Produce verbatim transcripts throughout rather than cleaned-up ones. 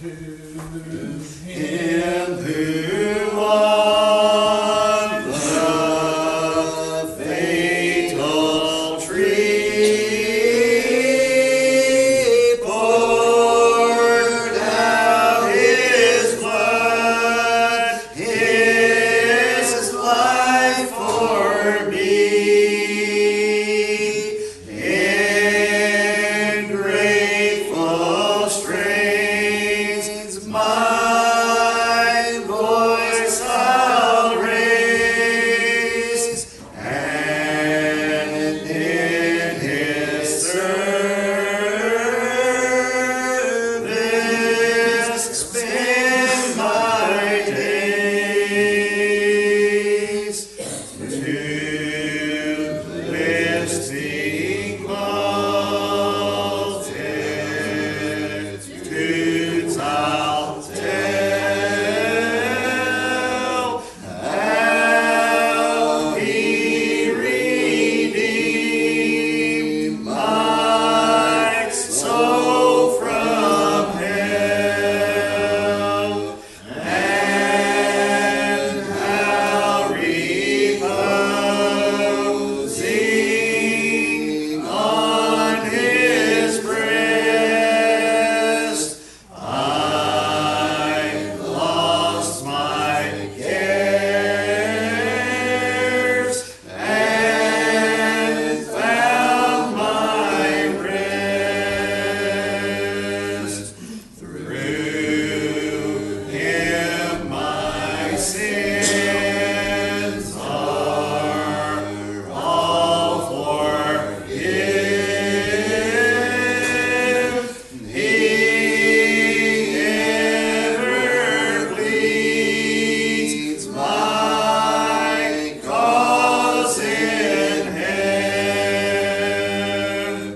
Him who on the fatal tree poured out his blood, his life for me, in grateful strains my voice I'll raise, and in his service spend my days, to lifting multitudes I'll tell how he redeemed my soul from hell, and how reposing on his breast I lost my cares and found my rest. Through him my sins are all forgiven. He ever pleads my cause in heaven.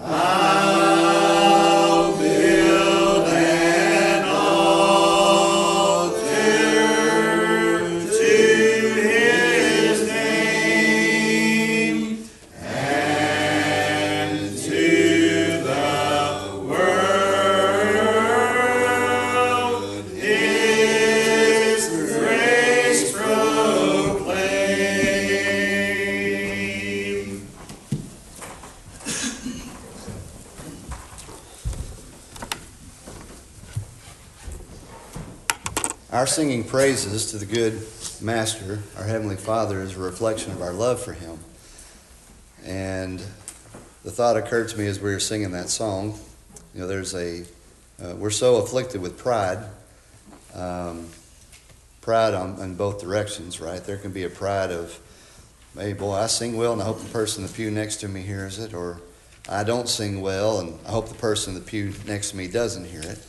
I'll build an altar to his name, and to the world his grace proclaim. Our singing praises to the good Master, our Heavenly Father, is a reflection of our love for Him. And the thought occurred to me as we were singing that song, you know, there's a, uh, we're so afflicted with pride, um, pride on, in both directions, right? There can be a pride of, hey, boy, I sing well and I hope the person in the pew next to me hears it, or I don't sing well and I hope the person in the pew next to me doesn't hear it.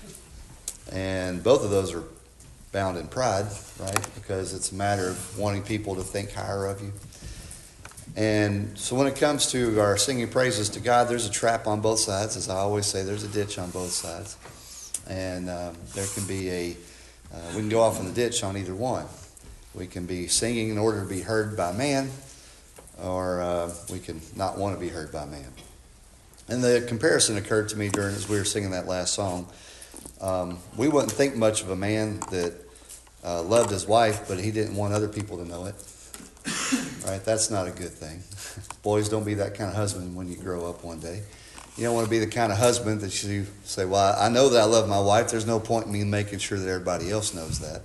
And both of those are bound in pride, right? Because it's a matter of wanting people to think higher of you. And so when it comes to our singing praises to God, there's a trap on both sides. As I always say, there's a ditch on both sides. And um, there can be a, uh, we can go off in the ditch on either one. We can be singing in order to be heard by man, or uh, we can not want to be heard by man. And the comparison occurred to me during, as we were singing that last song. Um, we wouldn't think much of a man that uh, loved his wife, but he didn't want other people to know it. Right? That's not a good thing. Boys, don't be that kind of husband when you grow up one day. You don't want to be the kind of husband that you say, well, I know that I love my wife. There's no point in me making sure that everybody else knows that.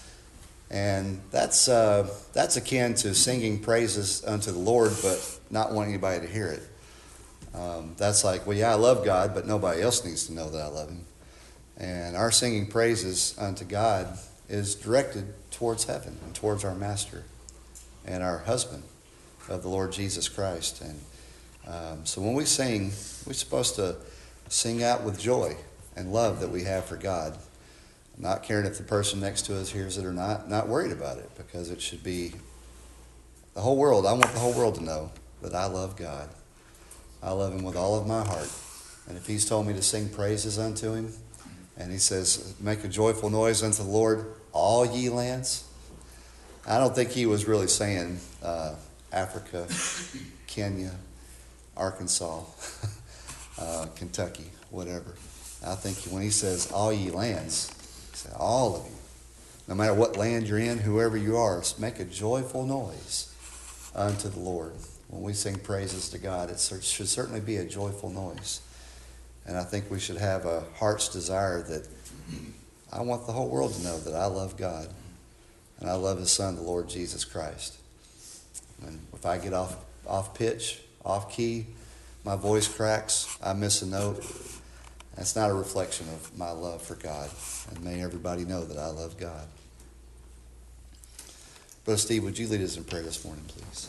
And that's uh, that's akin to singing praises unto the Lord, but not wanting anybody to hear it. Um, that's like, well, yeah, I love God, but nobody else needs to know that I love Him. And our singing praises unto God is directed towards heaven and towards our Master and our husband of the Lord Jesus Christ. And um, so when we sing, we're supposed to sing out with joy and love that we have for God. Not caring if the person next to us hears it or not, not worried about it, because it should be the whole world. I want the whole world to know that I love God. I love Him with all of my heart. And if He's told me to sing praises unto Him, and He says, make a joyful noise unto the Lord, all ye lands, I don't think He was really saying uh, Africa, Kenya, Arkansas, uh, Kentucky, whatever. I think when he says, all ye lands, he said, all of you, no matter what land you're in, whoever you are, make a joyful noise unto the Lord. When we sing praises to God, it should certainly be a joyful noise. And I think we should have a heart's desire that I want the whole world to know that I love God and I love His Son, the Lord Jesus Christ. And if I get off, off pitch, off key, my voice cracks, I miss a note, that's not a reflection of my love for God. And may everybody know that I love God. Brother Steve, would you lead us in prayer this morning, please?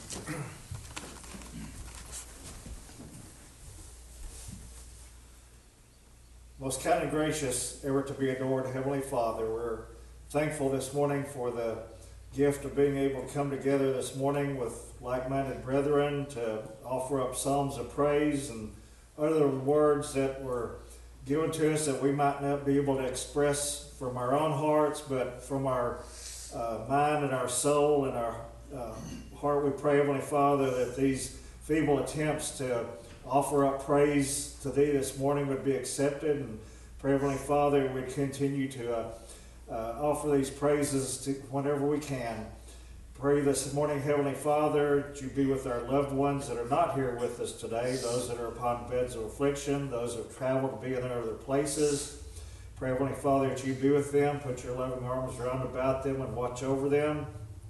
Most kind and gracious, ever to be adored Heavenly Father, we're thankful this morning for the gift of being able to come together this morning with like-minded brethren to offer up psalms of praise and other words that were given to us that we might not be able to express from our own hearts, but from our uh, mind and our soul and our uh, heart. We pray, Heavenly Father, that these feeble attempts to offer up praise to Thee this morning would be accepted, and pray, Heavenly Father, we continue to uh, uh, offer these praises to whenever we can. Pray this morning, Heavenly Father, that You be with our loved ones that are not here with us today, those that are upon beds of affliction, those that have traveled to be in other places. Pray, Heavenly Father, that You be with them, put Your loving arms around about them and watch over them.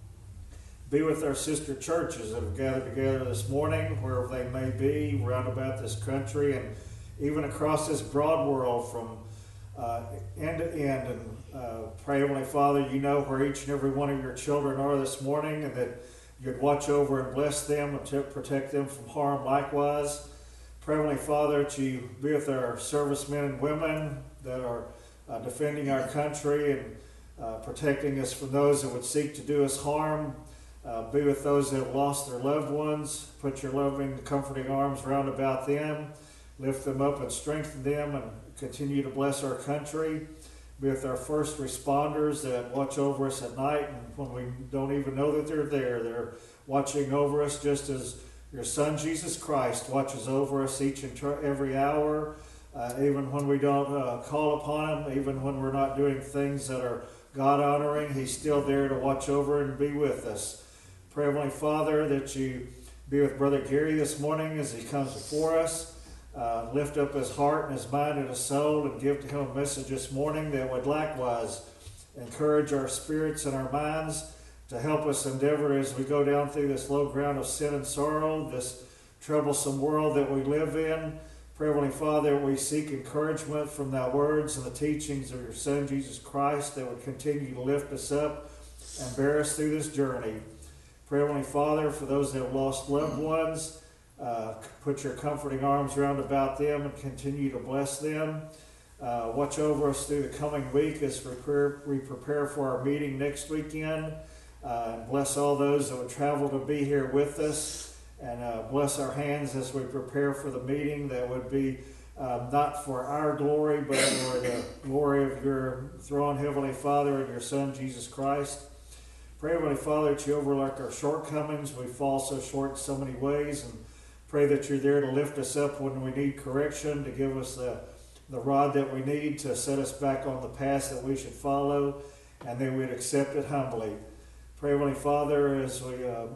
Be with our sister churches that have gathered together this morning, wherever they may be, round about this country and even across this broad world from uh, end to end. And uh, pray, Heavenly Father, You know where each and every one of Your children are this morning, and that You'd watch over and bless them and to protect them from harm likewise. Pray, Heavenly Father, that You be with our servicemen and women that are uh, defending our country and uh, protecting us from those that would seek to do us harm. Uh, be with those that have lost their loved ones. Put Your loving, comforting arms round about them. Lift them up and strengthen them and continue to bless our country. Be with our first responders that watch over us at night, and when we don't even know that they're there, they're watching over us just as Your Son, Jesus Christ, watches over us each and every hour, uh, even when we don't uh, call upon Him, even when we're not doing things that are God-honoring. He's still there to watch over and be with us. Pray, Heavenly Father, that You be with Brother Gary this morning as he comes before us. Uh, lift up his heart and his mind and his soul, and give to him a message this morning that would likewise encourage our spirits and our minds to help us endeavor as we go down through this low ground of sin and sorrow, this troublesome world that we live in. Pray, Heavenly Father, we seek encouragement from Thy words and the teachings of Your Son, Jesus Christ, that would continue to lift us up and bear us through this journey. Pray, Heavenly Father, for those that have lost loved ones, uh, put Your comforting arms round about them and continue to bless them. Uh, watch over us through the coming week as we prepare, we prepare for our meeting next weekend. Uh, and bless all those that would travel to be here with us. And uh, bless our hands as we prepare for the meeting that would be um, not for our glory, but for the glory of Your throne, Heavenly Father, and Your Son, Jesus Christ. Pray, Heavenly Father, that You overlook our shortcomings. We fall so short in so many ways, and pray that You're there to lift us up when we need correction, to give us the, the rod that we need to set us back on the path that we should follow, and then we'd accept it humbly. Pray, Heavenly Father, as we uh,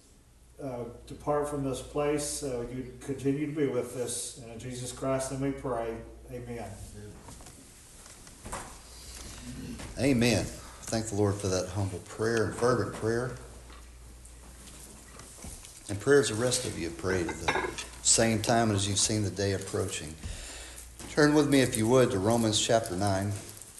uh, depart from this place, uh, You continue to be with us. And in Jesus Christ, let me pray. Amen. Amen. Thank the Lord for that humble prayer and fervent prayer. And prayers the rest of you have prayed at the same time as you've seen the day approaching. Turn with me, if you would, to Romans chapter nine.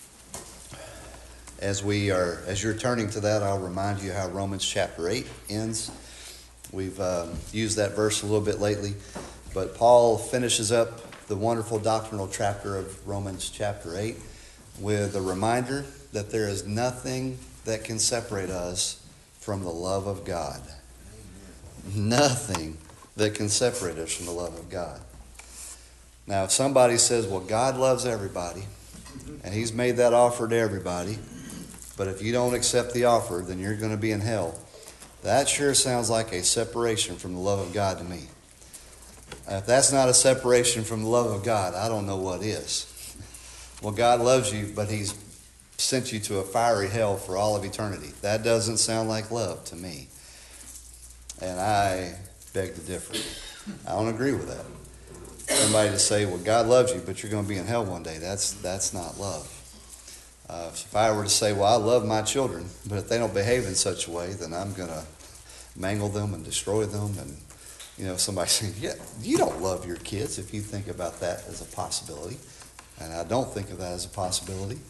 As we are, as you're turning to that, I'll remind you how Romans chapter eight ends. We've um, used that verse a little bit lately, but Paul finishes up the wonderful doctrinal chapter of Romans chapter eight with a reminder that there is nothing that can separate us from the love of God. Nothing that can separate us from the love of God. Now, if somebody says, well, God loves everybody, and He's made that offer to everybody, but if you don't accept the offer, then you're going to be in hell. That sure sounds like a separation from the love of God to me. If that's not a separation from the love of God, I don't know what is. well, God loves you, but he's sent you to a fiery hell for all of eternity. That doesn't sound like love to me. And I beg to differ. I don't agree with that. Somebody to say, well, God loves you, but you're going to be in hell one day. That's that's not love. Uh, if I were to say, well, I love my children, but if they don't behave in such a way, then I'm going to mangle them and destroy them. And, you know, somebody saying, yeah, you don't love your kids if you think about that as a possibility. And I don't think of that as a possibility.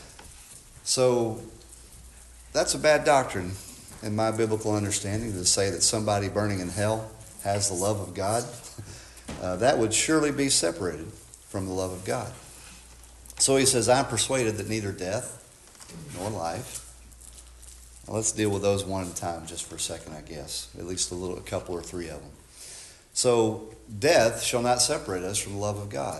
So that's a bad doctrine in my biblical understanding, to say that somebody burning in hell has the love of God. Uh, that would surely be separated from the love of God. So he says, I'm persuaded that neither death nor life. Now let's deal with those one at a time just for a second, I guess. At least a little, a couple or three of them. So death shall not separate us from the love of God.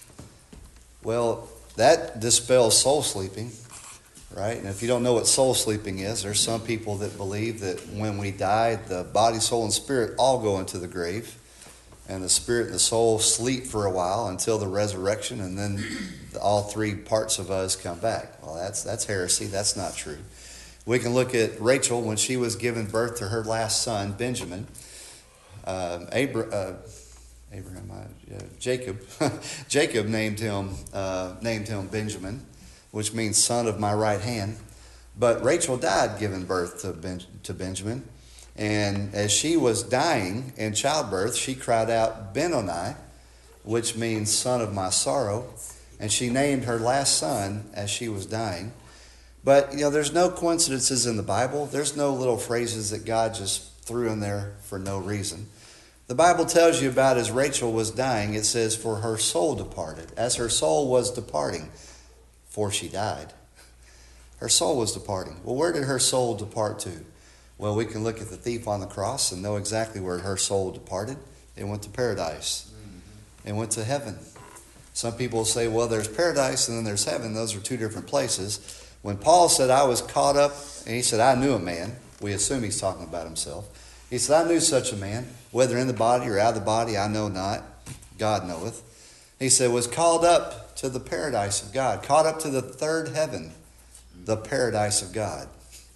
Well, that dispels soul sleeping, right? And if you don't know what soul sleeping is, there's some people that believe that when we die, the body, soul, and spirit all go into the grave. And the spirit and the soul sleep for a while until the resurrection, and then all three parts of us come back. Well, that's that's heresy. That's not true. We can look at Rachel when she was giving birth to her last son, Benjamin. Uh, Abra- uh, Abraham, uh, Jacob. Jacob named him uh, named him Benjamin, which means son of my right hand. But Rachel died giving birth to ben- to Benjamin. And as she was dying in childbirth, she cried out, Benoni, which means son of my sorrow. And she named her last son as she was dying. But, you know, there's no coincidences in the Bible. There's no little phrases that God just threw in there for no reason. The Bible tells you about as Rachel was dying, it says, for her soul departed. As her soul was departing, for she died. Her soul was departing. Well, where did her soul depart to? Well, we can look at the thief on the cross and know exactly where her soul departed. It went to paradise. It went to heaven. Some people say, well, there's paradise and then there's heaven. Those are two different places. When Paul said, I was caught up, and he said, I knew a man. We assume he's talking about himself. He said, I knew such a man, whether in the body or out of the body, I know not. God knoweth. He said, was called up to the paradise of God, caught up to the third heaven, the paradise of God.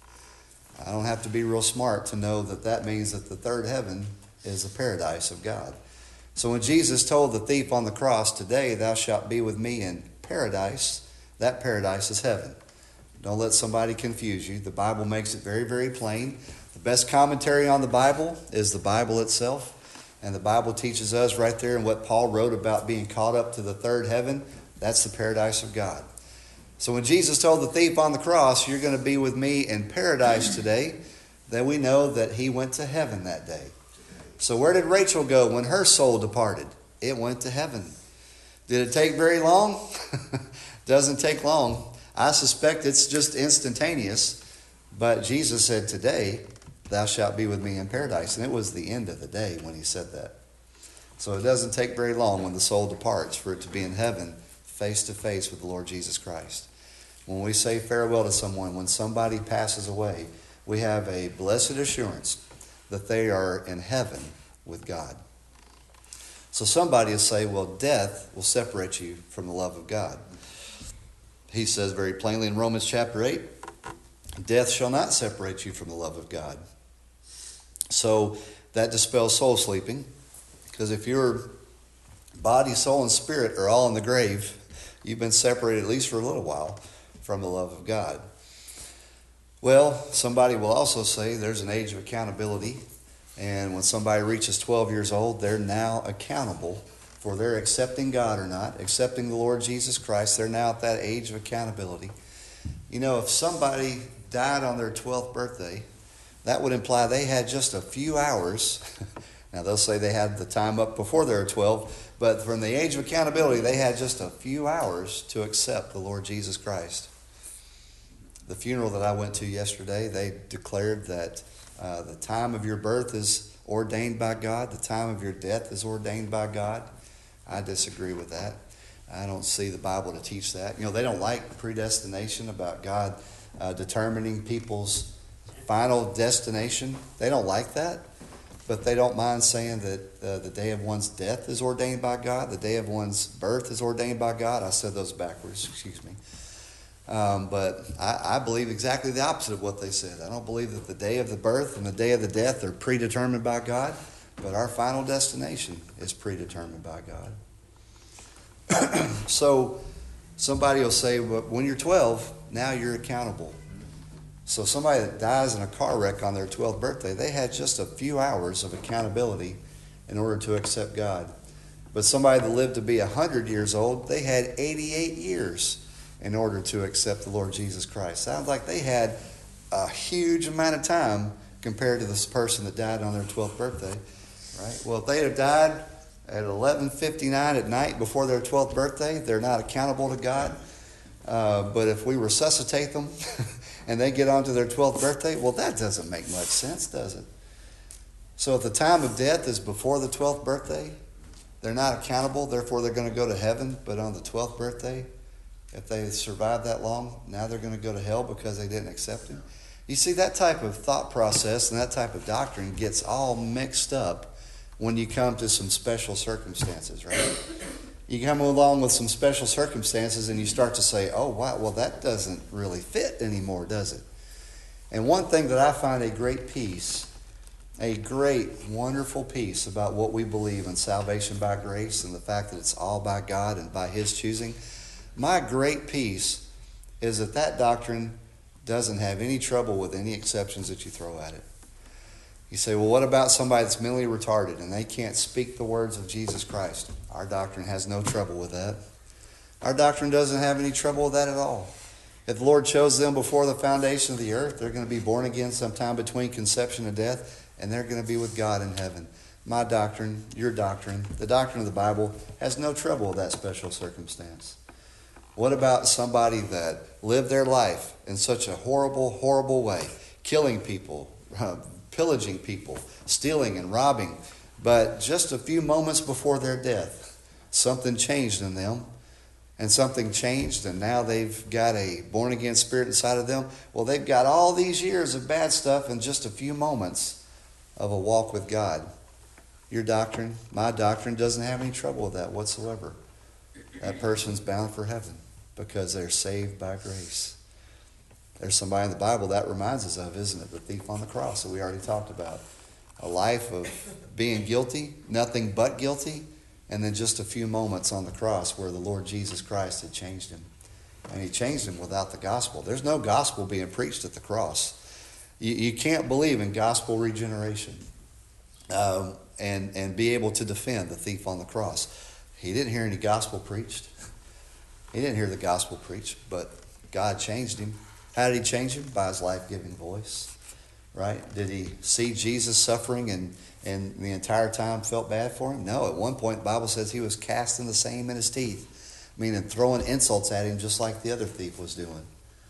I don't have to be real smart to know that that means that the third heaven is the paradise of God. So when Jesus told the thief on the cross, today thou shalt be with me in paradise, that paradise is heaven. Don't let somebody confuse you. The Bible makes it very, very plain. The best commentary on the Bible is the Bible itself. And the Bible teaches us right there in what Paul wrote about being caught up to the third heaven, that's the paradise of God. So when Jesus told the thief on the cross, you're going to be with me in paradise today, then we know that he went to heaven that day. So where did Rachel go when her soul departed? It went to heaven. Did it take very long? Doesn't take long. I suspect it's just instantaneous. But Jesus said, today thou shalt be with me in paradise. And it was the end of the day when he said that. So it doesn't take very long when the soul departs for it to be in heaven, face to face with the Lord Jesus Christ. When we say farewell to someone, when somebody passes away, we have a blessed assurance that they are in heaven with God. So somebody will say, well, death will separate you from the love of God. He says very plainly in Romans chapter eight, death shall not separate you from the love of God. So that dispels soul sleeping, because if your body, soul, and spirit are all in the grave, you've been separated at least for a little while from the love of God. Well, somebody will also say there's an age of accountability, and when somebody reaches twelve years old, they're now accountable for their accepting God or not, accepting the Lord Jesus Christ. They're now at that age of accountability. You know, if somebody died on their twelfth birthday, that would imply they had just a few hours. Now, they'll say they had the time up before they were twelve, but from the age of accountability, they had just a few hours to accept the Lord Jesus Christ. The funeral that I went to yesterday, they declared that uh, the time of your birth is ordained by God. The time of your death is ordained by God. I disagree with that. I don't see the Bible to teach that. You know, they don't like predestination, about God uh, determining people's final destination. They don't like that. but they don't mind saying that uh, the day of one's death is ordained by God, the day of one's birth is ordained by God. I said those backwards, excuse me. Um, but I, I believe exactly the opposite of what they said. I don't believe that the day of the birth and the day of the death are predetermined by God, but our final destination is predetermined by God. So somebody will say, well, when you're twelve, now you're accountable. So somebody that dies in a car wreck on their twelfth birthday, they had just a few hours of accountability in order to accept God. But somebody that lived to be one hundred years old, they had eighty-eight years in order to accept the Lord Jesus Christ. Sounds like they had a huge amount of time compared to this person that died on their twelfth birthday, right? Well, if they had died at eleven fifty-nine at night before their twelfth birthday, they're not accountable to God. Uh, but if we resuscitate them and they get on to their twelfth birthday, well, that doesn't make much sense, does it? So if the time of death is before the twelfth birthday, they're not accountable, therefore they're going to go to heaven. But on the twelfth birthday, if they survive that long, now they're going to go to hell because they didn't accept him. You see, that type of thought process and that type of doctrine gets all mixed up when you come to some special circumstances, right? You come along with some special circumstances and you start to say, oh, wow, well, that doesn't really fit anymore, does it? And one thing that I find a great peace, a great, wonderful peace about what we believe in salvation by grace and the fact that it's all by God and by his choosing, my great peace is that that doctrine doesn't have any trouble with any exceptions that you throw at it. You say, well, what about somebody that's mentally retarded and they can't speak the words of Jesus Christ? Our doctrine has no trouble with that. Our doctrine doesn't have any trouble with that at all. If the Lord chose them before the foundation of the earth, they're going to be born again sometime between conception and death, and they're going to be with God in heaven. My doctrine, your doctrine, the doctrine of the Bible has no trouble with that special circumstance. What about somebody that lived their life in such a horrible, horrible way, killing people, uh, pillaging people, stealing and robbing, but just a few moments before their death, something changed in them, and something changed, and now they've got a born-again spirit inside of them? Well, they've got all these years of bad stuff in just a few moments of a walk with God. Your doctrine, my doctrine, doesn't have any trouble with that whatsoever. That person's bound for heaven because they're saved by grace. There's somebody in the Bible that reminds us of, isn't it? The thief on the cross that we already talked about. A life of being guilty, nothing but guilty, and then just a few moments on the cross where the Lord Jesus Christ had changed him. And he changed him without the gospel. There's no gospel being preached at the cross. You, you can't believe in gospel regeneration um, and, and be able to defend the thief on the cross. He didn't hear any gospel preached. He didn't hear the gospel preached, but God changed him. How did he change him? By his life-giving voice, right? Did he see Jesus suffering and, and the entire time felt bad for him? No, at one point the Bible says he was casting the same in his teeth, meaning throwing insults at him just like the other thief was doing.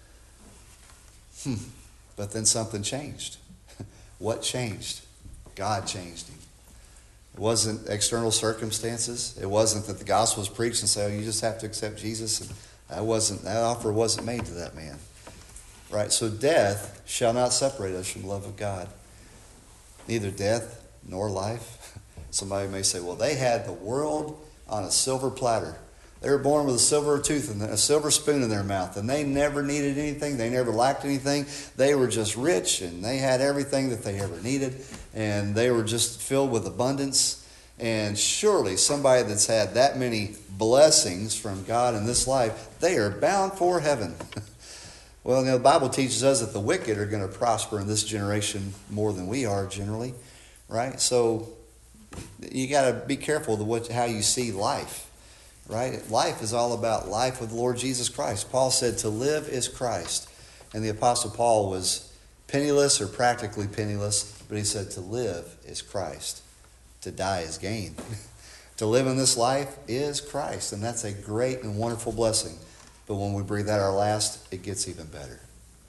Hmm. But then something changed. What changed? God changed him. It wasn't external circumstances. It wasn't that the gospel was preached and said, oh, you just have to accept Jesus. And that wasn't, that offer wasn't made to that man. Right? So death shall not separate us from the love of God. Neither death nor life. Somebody may say, well, they had the world on a silver platter. They were born with a silver tooth and a silver spoon in their mouth, and they never needed anything. They never lacked anything. They were just rich, and they had everything that they ever needed, and they were just filled with abundance. And surely somebody that's had that many blessings from God in this life, they are bound for heaven. Well, you know, the Bible teaches us that the wicked are going to prosper in this generation more than we are generally, right? So you got to be careful of what, how you see life. Right? Life is all about life with the Lord Jesus Christ. Paul said to live is Christ. And the Apostle Paul was penniless or practically penniless, but he said to live is Christ. To die is gain. To live in this life is Christ. And that's a great and wonderful blessing. But when we breathe out our last, it gets even better.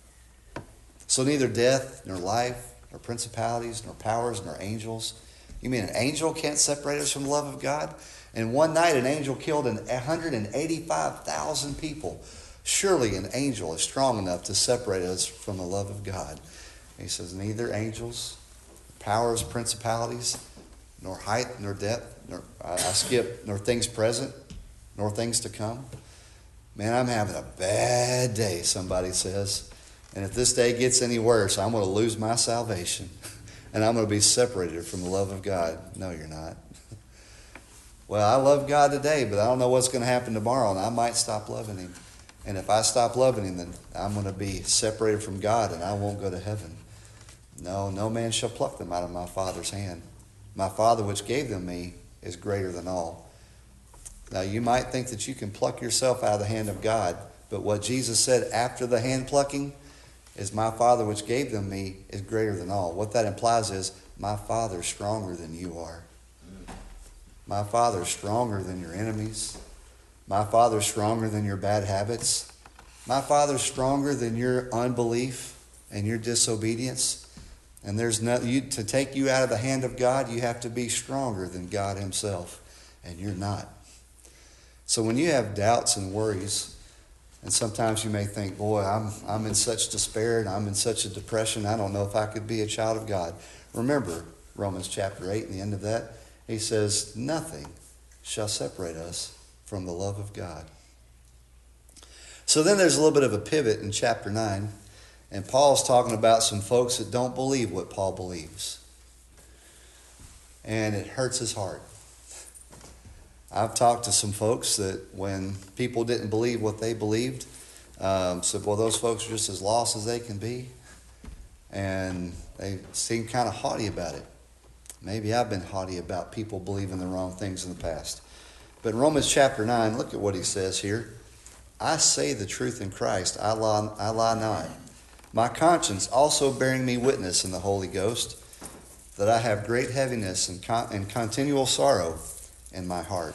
So neither death, nor life, nor principalities, nor powers, nor angels. You mean an angel can't separate us from the love of God? And one night an angel killed one hundred eighty-five thousand people. Surely an angel is strong enough to separate us from the love of God. And he says neither angels, powers, principalities, nor height, nor depth, nor I, I skip, nor things present, nor things to come. Man, I'm having a bad day, somebody says. And if this day gets any worse, I'm going to lose my salvation. And I'm going to be separated from the love of God. No, you're not. Well, I love God today, but I don't know what's going to happen tomorrow, and I might stop loving Him. And if I stop loving Him, then I'm going to be separated from God, and I won't go to heaven. No, no man shall pluck them out of my Father's hand. My Father which gave them me is greater than all. Now, you might think that you can pluck yourself out of the hand of God, but what Jesus said after the hand plucking is, my Father which gave them me is greater than all. What that implies is, my Father is stronger than you are. My Father is stronger than your enemies. My Father is stronger than your bad habits. My Father is stronger than your unbelief and your disobedience. And there's no, you, to take you out of the hand of God, you have to be stronger than God Himself. And you're not. So when you have doubts and worries, and sometimes you may think, boy, I'm I'm in such despair and I'm in such a depression, I don't know if I could be a child of God. Remember Romans chapter eight and the end of that. He says, nothing shall separate us from the love of God. So then there's a little bit of a pivot in chapter nine. And Paul's talking about some folks that don't believe what Paul believes. And it hurts his heart. I've talked to some folks that when people didn't believe what they believed, um, said, well, those folks are just as lost as they can be. And they seem kind of haughty about it. Maybe I've been haughty about people believing the wrong things in the past. But in Romans chapter nine, look at what he says here. I say the truth in Christ, I lie, I lie not. My conscience also bearing me witness in the Holy Ghost, that I have great heaviness and, con- and continual sorrow in my heart.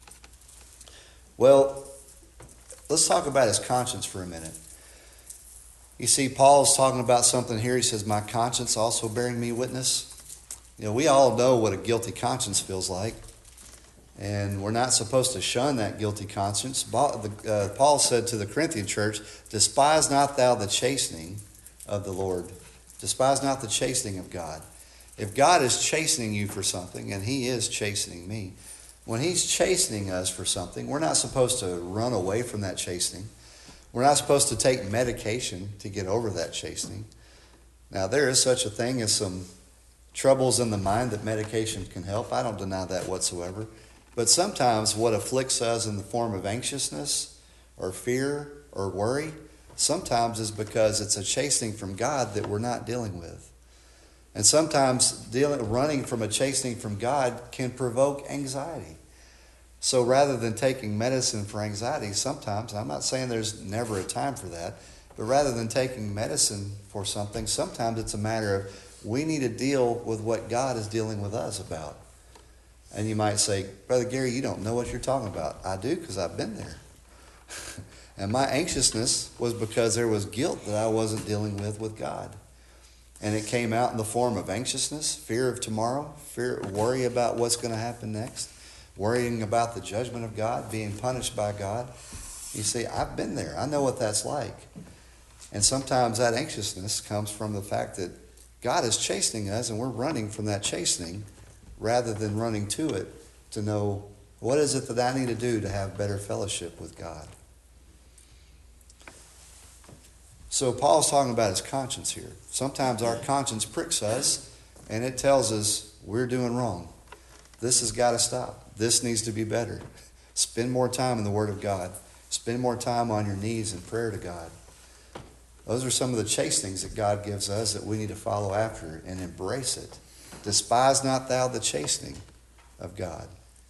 Well, let's talk about his conscience for a minute. You see, Paul's talking about something here. He says, my conscience also bearing me witness. You know, we all know what a guilty conscience feels like. And we're not supposed to shun that guilty conscience. Paul said to the Corinthian church, despise not thou the chastening of the Lord. Despise not the chastening of God. If God is chastening you for something, and He is chastening me, when He's chastening us for something, we're not supposed to run away from that chastening. We're not supposed to take medication to get over that chastening. Now, there is such a thing as some troubles in the mind that medication can help. I don't deny that whatsoever. But sometimes what afflicts us in the form of anxiousness or fear or worry, sometimes is because it's a chastening from God that we're not dealing with. And sometimes dealing, running from a chastening from God can provoke anxiety. So rather than taking medicine for anxiety, sometimes, I'm not saying there's never a time for that, but rather than taking medicine for something, sometimes it's a matter of we need to deal with what God is dealing with us about. And you might say, Brother Gary, you don't know what you're talking about. I do, because I've been there. And my anxiousness was because there was guilt that I wasn't dealing with with God. And it came out in the form of anxiousness, fear of tomorrow, fear, worry about what's going to happen next, worrying about the judgment of God, being punished by God. You see, I've been there. I know what that's like. And sometimes that anxiousness comes from the fact that God is chastening us and we're running from that chastening rather than running to it to know what is it that I need to do to have better fellowship with God. So Paul's talking about his conscience here. Sometimes our conscience pricks us and it tells us we're doing wrong. This has got to stop. This needs to be better. Spend more time in the Word of God. Spend more time on your knees in prayer to God. Those are some of the chastenings that God gives us that we need to follow after and embrace it. Despise not thou the chastening of God.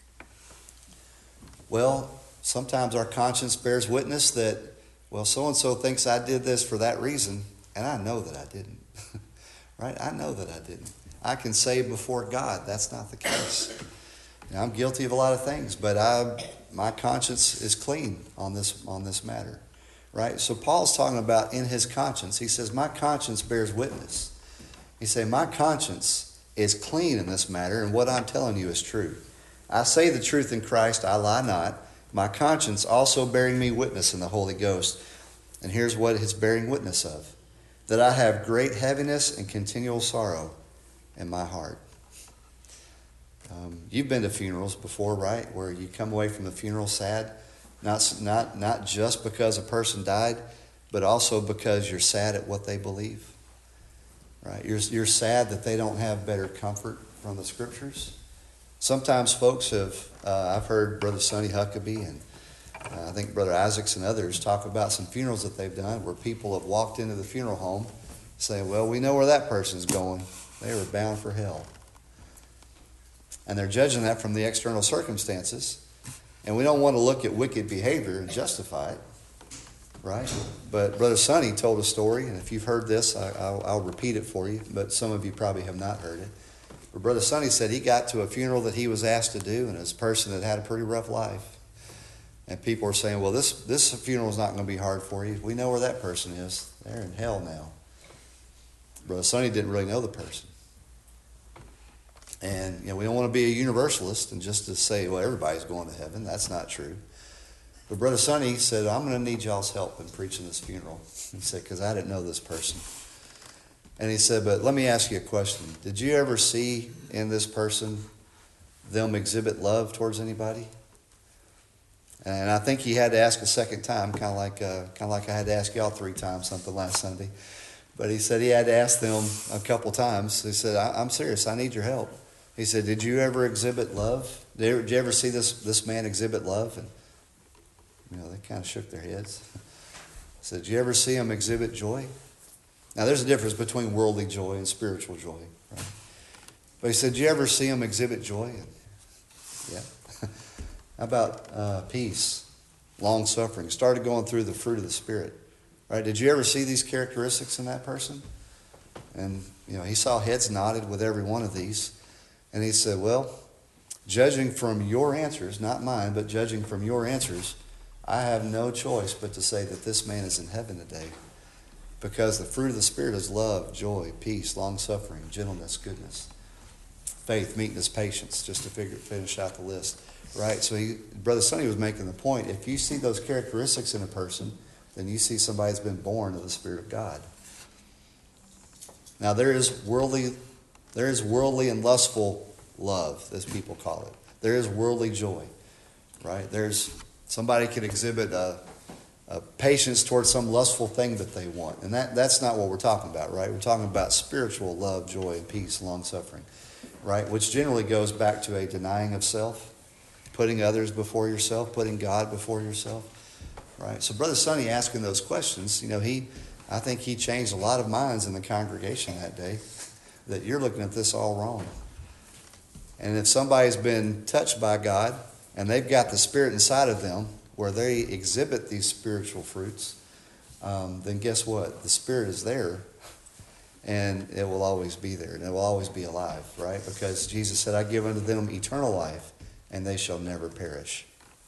Well, sometimes our conscience bears witness that, well, so-and-so thinks I did this for that reason, and I know that I didn't. Right? I know that I didn't. I can say before God that's not the case. Now, I'm guilty of a lot of things, but I, my conscience is clean on this on this matter. Right? So Paul's talking about in his conscience. He says, my conscience bears witness. He says, my conscience is clean in this matter, and what I'm telling you is true. I say the truth in Christ, I lie not. My conscience also bearing me witness in the Holy Ghost. And here's what it's bearing witness of. That I have great heaviness and continual sorrow in my heart. Um, you've been to funerals before, right? Where you come away from the funeral sad, not, not, not just because a person died, but also because you're sad at what they believe. Right? You're, you're sad that they don't have better comfort from the Scriptures. Sometimes folks have, uh, I've heard Brother Sonny Huckabee and uh, I think Brother Isaacs and others talk about some funerals that they've done where people have walked into the funeral home saying, well, we know where that person's going. They were bound for hell. And they're judging that from the external circumstances. And we don't want to look at wicked behavior and justify it. Right? But Brother Sonny told a story, and if you've heard this, I, I'll, I'll repeat it for you, but some of you probably have not heard it. But Brother Sonny said he got to a funeral that he was asked to do, and it was a person that had a pretty rough life. And people were saying, well, this, this funeral is not going to be hard for you. We know where that person is. They're in hell now. Brother Sonny didn't really know the person. And you know, we don't want to be a universalist and just to say, well, everybody's going to heaven. That's not true. But Brother Sonny said, I'm going to need y'all's help in preaching this funeral. He said, because I didn't know this person. And he said, but let me ask you a question. Did you ever see in this person them exhibit love towards anybody? And I think he had to ask a second time, kind of like uh, kind of like I had to ask y'all three times something last Sunday. But he said he had to ask them a couple times. He said, I, I'm serious. I need your help. He said, did you ever exhibit love? Did you ever, did you ever see this, this man exhibit love? And you know, they kind of shook their heads. I said, did you ever see him exhibit joy? Now, there's a difference between worldly joy and spiritual joy. Right? But he said, did you ever see him exhibit joy? And, yeah. How about uh, peace, long-suffering? Started going through the fruit of the Spirit. Right? Did you ever see these characteristics in that person? And, you know, he saw heads nodded with every one of these. And he said, well, judging from your answers, not mine, but judging from your answers, I have no choice but to say that this man is in heaven today. Because the fruit of the Spirit is love, joy, peace, long-suffering, gentleness, goodness, faith, meekness, patience, just to figure, finish out the list. Right? So he, Brother Sonny was making the point, if you see those characteristics in a person, then you see somebody that's been born of the Spirit of God. Now there is worldly, there is worldly and lustful love, as people call it. There is worldly joy. Right? There's somebody can exhibit a Uh, patience towards some lustful thing that they want. And that, that's not what we're talking about, right? We're talking about spiritual love, joy, and peace, long-suffering, right? Which generally goes back to a denying of self, putting others before yourself, putting God before yourself, right? So Brother Sonny asking those questions, you know, he, I think he changed a lot of minds in the congregation that day, that you're looking at this all wrong. And if somebody's been touched by God and they've got the Spirit inside of them, where they exhibit these spiritual fruits, um, then guess what? The Spirit is there, and it will always be there, and it will always be alive, right? Because Jesus said, I give unto them eternal life, and they shall never perish.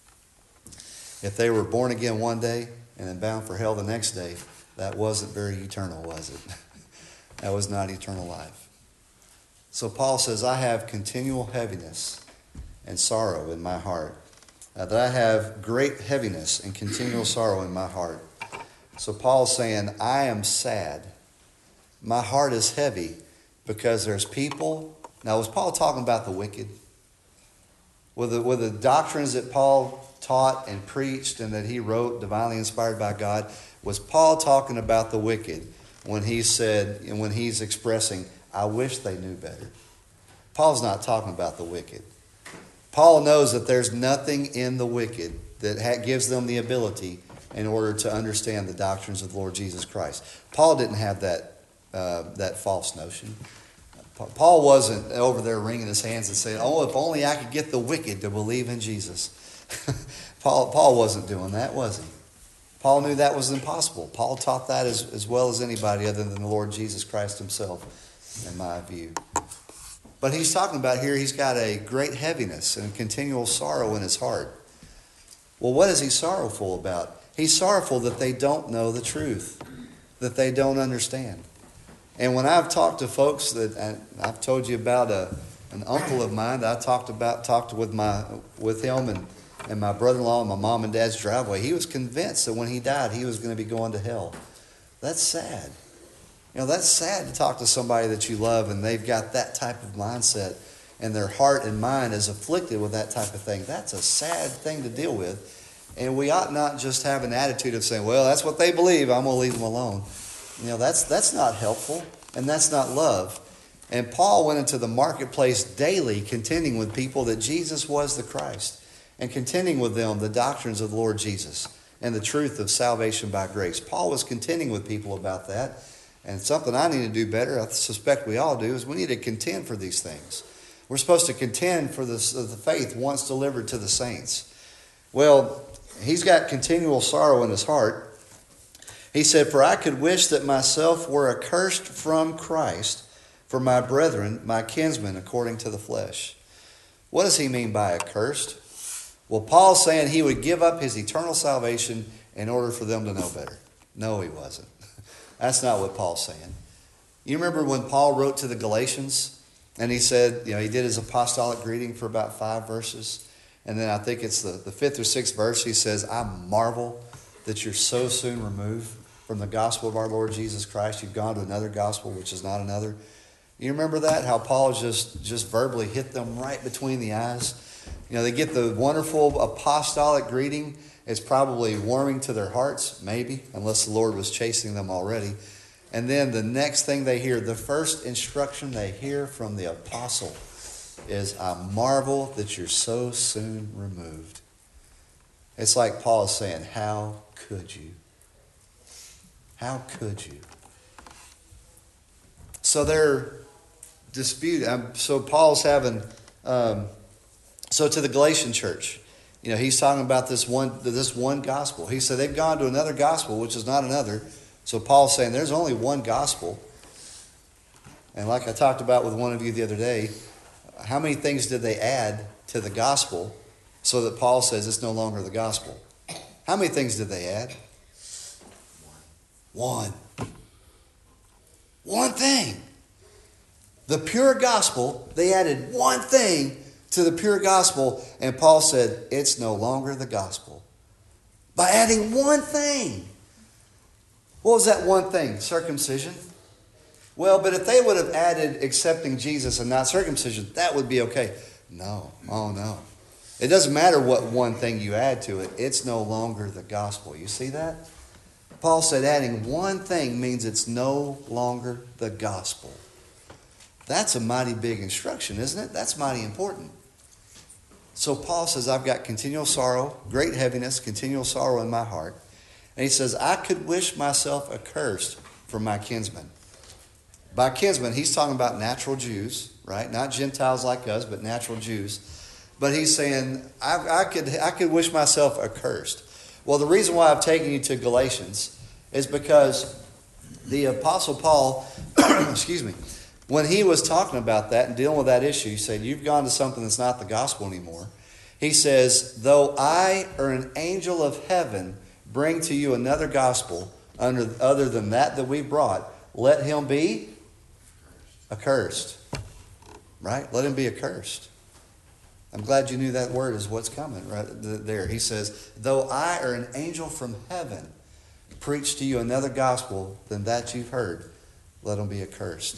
If they were born again one day and then bound for hell the next day, that wasn't very eternal, was it? That was not eternal life. So Paul says, I have continual heaviness and sorrow in my heart. Uh, that I have great heaviness and continual sorrow in my heart. So Paul's saying, I am sad. My heart is heavy because there's people. Now, was Paul talking about the wicked? Were the, were the doctrines that Paul taught and preached and that he wrote, divinely inspired by God, was Paul talking about the wicked when he said, and when he's expressing, I wish they knew better? Paul's not talking about the wicked. Paul knows that there's nothing in the wicked that ha- gives them the ability in order to understand the doctrines of the Lord Jesus Christ. Paul didn't have that uh, that false notion. Pa- Paul wasn't over there wringing his hands and saying, oh, if only I could get the wicked to believe in Jesus. Paul, Paul wasn't doing that, was he? Paul knew that was impossible. Paul taught that as, as well as anybody other than the Lord Jesus Christ himself, in my view. But he's talking about here, he's got a great heaviness and continual sorrow in his heart. Well, what is he sorrowful about? He's sorrowful that they don't know the truth, that they don't understand. And when I've talked to folks that, and I've told you about a, an uncle of mine that I talked about, talked with my with him and, and my brother-in-law in my mom and dad's driveway. He was convinced that when he died, he was going to be going to hell. That's sad. You know, that's sad to talk to somebody that you love and they've got that type of mindset and their heart and mind is afflicted with that type of thing. That's a sad thing to deal with. And we ought not just have an attitude of saying, well, that's what they believe, I'm going to leave them alone. You know, that's that's not helpful, and that's not love. And Paul went into the marketplace daily contending with people that Jesus was the Christ and contending with them the doctrines of the Lord Jesus and the truth of salvation by grace. Paul was contending with people about that. And something I need to do better, I suspect we all do, is we need to contend for these things. We're supposed to contend for this, the faith once delivered to the saints. Well, he's got continual sorrow in his heart. He said, for I could wish that myself were accursed from Christ for my brethren, my kinsmen, according to the flesh. What does he mean by accursed? Well, Paul's saying he would give up his eternal salvation in order for them to know better. No, he wasn't. That's not what Paul's saying. You remember when Paul wrote to the Galatians and he said, you know, he did his apostolic greeting for about five verses. And then I think it's the, the fifth or sixth verse. He says, I marvel that you're so soon removed from the gospel of our Lord Jesus Christ. You've gone to another gospel, which is not another. You remember that? How Paul just, just verbally hit them right between the eyes. You know, they get the wonderful apostolic greeting. It's probably warming to their hearts, maybe, unless the Lord was chasing them already. And then the next thing they hear, the first instruction they hear from the apostle is, I marvel that you're so soon removed. It's like Paul is saying, how could you? How could you? So they're disputing. So Paul's having, um, so to the Galatian church, you know, he's talking about this one, this one gospel. He said they've gone to another gospel, which is not another. So Paul's saying there's only one gospel. And like I talked about with one of you the other day, how many things did they add to the gospel so that Paul says it's no longer the gospel? How many things did they add? One. One thing. The pure gospel, they added one thing to the pure gospel, and Paul said, it's no longer the gospel. By adding one thing. What was that one thing? Circumcision? Well, but if they would have added accepting Jesus and not circumcision, that would be okay. No. Oh, no. It doesn't matter what one thing you add to it. It's no longer the gospel. You see that? Paul said adding one thing means it's no longer the gospel. That's a mighty big instruction, isn't it? That's mighty important. So Paul says, I've got continual sorrow, great heaviness, continual sorrow in my heart. And he says, I could wish myself accursed for my kinsmen. By kinsmen, he's talking about natural Jews, right? Not Gentiles like us, but natural Jews. But he's saying, I, I could I could wish myself accursed. Well, the reason why I've taken you to Galatians is because the Apostle Paul, excuse me, when he was talking about that and dealing with that issue, he said, you've gone to something that's not the gospel anymore. He says, though I or an angel of heaven bring to you another gospel under, other than that that we brought, let him be accursed. Right? Let him be accursed. I'm glad you knew that word is what's coming right there. He says, though I or an angel from heaven preach to you another gospel than that you've heard, let him be accursed.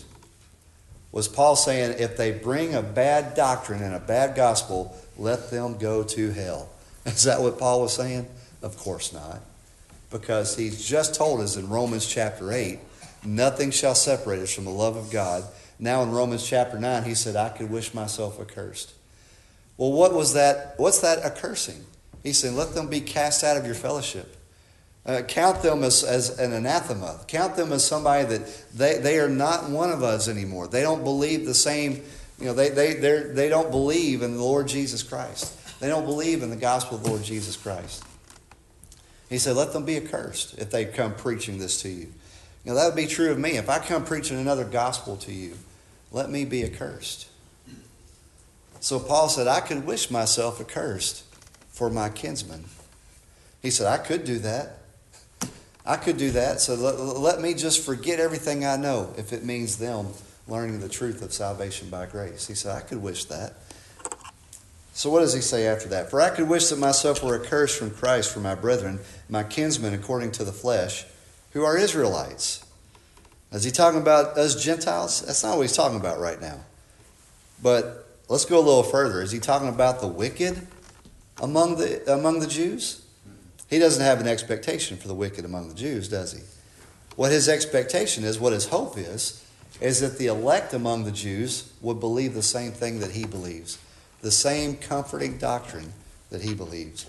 Was Paul saying, if they bring a bad doctrine and a bad gospel, let them go to hell? Is that what Paul was saying? Of course not. Because he's just told us in Romans chapter eight, nothing shall separate us from the love of God. Now in Romans chapter nine, he said, I could wish myself accursed. Well, what was that? What's that accursing? He said, let them be cast out of your fellowship. Uh, count them as, as an anathema. Count them as somebody that they, they are not one of us anymore. They don't believe the same, you know, they, they, they don't believe in the Lord Jesus Christ. They don't believe in the gospel of the Lord Jesus Christ. He said, let them be accursed if they come preaching this to you. You know, that would be true of me. If I come preaching another gospel to you, let me be accursed. So Paul said, I could wish myself accursed for my kinsmen. He said, I could do that. I could do that. So let, let me just forget everything I know if it means them learning the truth of salvation by grace. He said, I could wish that. So what does he say after that? For I could wish that myself were accursed from Christ for my brethren, my kinsmen according to the flesh, who are Israelites. Is he talking about us Gentiles? That's not what he's talking about right now. But let's go a little further. Is he talking about the wicked among the among the Jews? He doesn't have an expectation for the wicked among the Jews, does he? What his expectation is, what his hope is, is that the elect among the Jews would believe the same thing that he believes, the same comforting doctrine that he believes.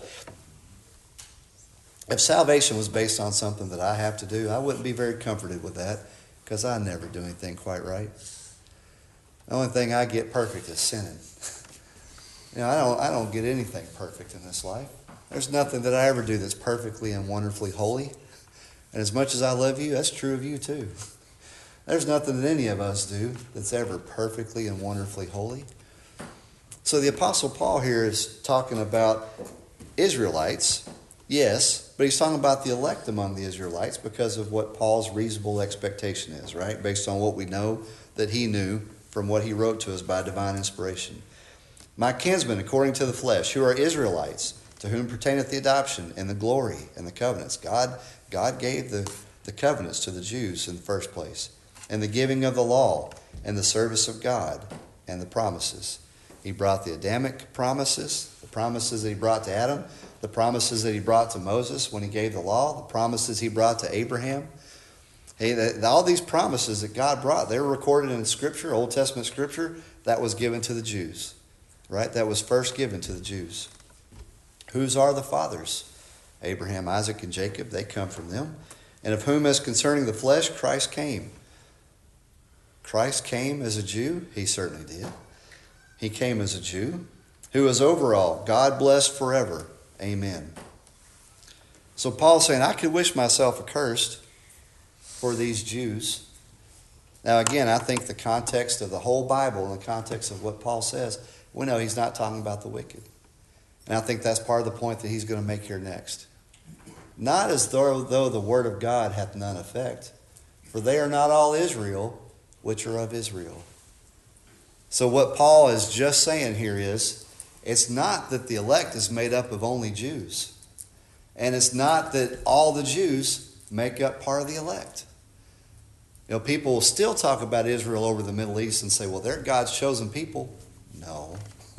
If salvation was based on something that I have to do, I wouldn't be very comforted with that, because I never do anything quite right. The only thing I get perfect is sinning. You know, I don't, I don't get anything perfect in this life. There's nothing that I ever do that's perfectly and wonderfully holy. And as much as I love you, that's true of you too. There's nothing that any of us do that's ever perfectly and wonderfully holy. So the Apostle Paul here is talking about Israelites, yes, but he's talking about the elect among the Israelites because of what Paul's reasonable expectation is, right? Based on what we know that he knew from what he wrote to us by divine inspiration. My kinsmen, according to the flesh, who are Israelites, to whom pertaineth the adoption and the glory and the covenants. God, God gave the, the covenants to the Jews in the first place, and the giving of the law and the service of God and the promises. He brought the Adamic promises, the promises that he brought to Adam, the promises that he brought to Moses when he gave the law, the promises he brought to Abraham. Hey, the, all these promises that God brought, they were recorded in Scripture, Old Testament Scripture, that was given to the Jews, right? That was first given to the Jews. Whose are the fathers? Abraham, Isaac, and Jacob. They come from them. And of whom, as concerning the flesh, Christ came. Christ came as a Jew? He certainly did. He came as a Jew. Who is over all, God blessed forever. Amen. So Paul's saying, I could wish myself accursed for these Jews. Now again, I think the context of the whole Bible and the context of what Paul says, we know he's not talking about the wicked. And I think that's part of the point that he's going to make here next. Not as though, though the word of God hath none effect, for they are not all Israel, which are of Israel. So what Paul is just saying here is, it's not that the elect is made up of only Jews. And it's not that all the Jews make up part of the elect. You know, people will still talk about Israel over the Middle East and say, well, they're God's chosen people. No.